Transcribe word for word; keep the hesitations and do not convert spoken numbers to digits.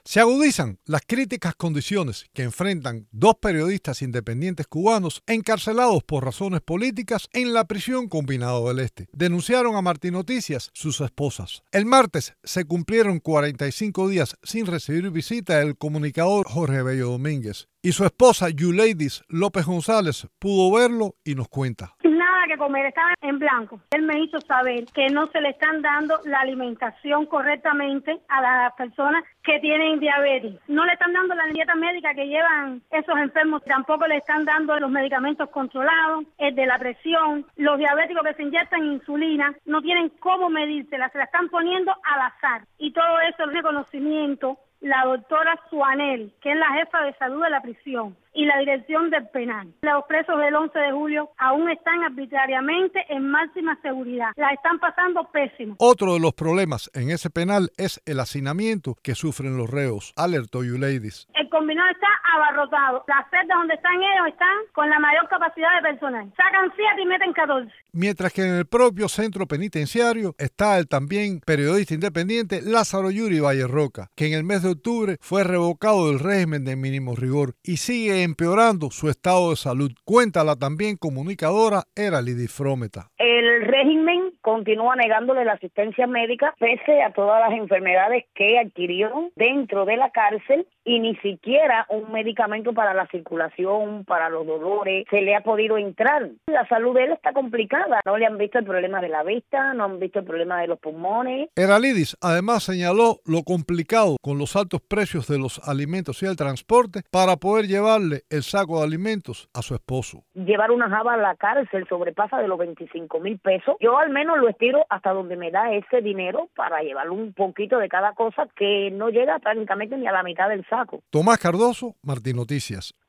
Se agudizan las críticas condiciones que enfrentan dos periodistas independientes cubanos encarcelados por razones políticas en la prisión Combinado del Este. Denunciaron a Martín Noticias sus esposas. El martes se cumplieron cuarenta y cinco días sin recibir visita del comunicador Jorge Bello Domínguez y su esposa Yuleidis López González pudo verlo y nos cuenta. Nada que comer, estaba en blanco. Él me hizo saber que no se le están dando la alimentación correctamente a las personas que tienen diabetes. No le están dando la dieta médica que llevan esos enfermos, tampoco le están dando los medicamentos controlados, el de la presión. Los diabéticos que se inyectan insulina no tienen cómo medírsela, se la están poniendo al azar. Y todo eso es reconocimiento la doctora Suanel, que es la jefa de salud de la prisión, y la dirección del penal. Los presos del once de julio aún están arbitrariamente en máxima seguridad. La están pasando pésimo. Otro de los problemas en ese penal es el hacinamiento que sufren los reos, alertó Yuleidis. El combinado está abarrotado. Las celdas donde están ellos están con la mayor capacidad de personal. Sacan siete y meten catorce. Mientras que en el propio centro penitenciario está el también periodista independiente Lázaro Yuri Vallerroca, que en el mes de octubre fue revocado del régimen de mínimo rigor y sigue empeorando su estado de salud. Cuenta la también comunicadora Eralidis Frometa. El régimen continúa negándole la asistencia médica pese a todas las enfermedades que adquirió dentro de la cárcel y ni siquiera un medicamento para la circulación, para los dolores, se le ha podido entrar. La salud de él está complicada. No le han visto el problema de la vista, no han visto el problema de los pulmones. Eralidis además señaló lo complicado con los altos precios de los alimentos y el transporte para poder llevarle el saco de alimentos a su esposo. Llevar una java a la cárcel sobrepasa de los veinticinco mil pesos. Yo al menos lo estiro hasta donde me da ese dinero para llevarle un poquito de cada cosa que no llega prácticamente ni a la mitad del saco. Tomás Cardoso, Martín Noticias.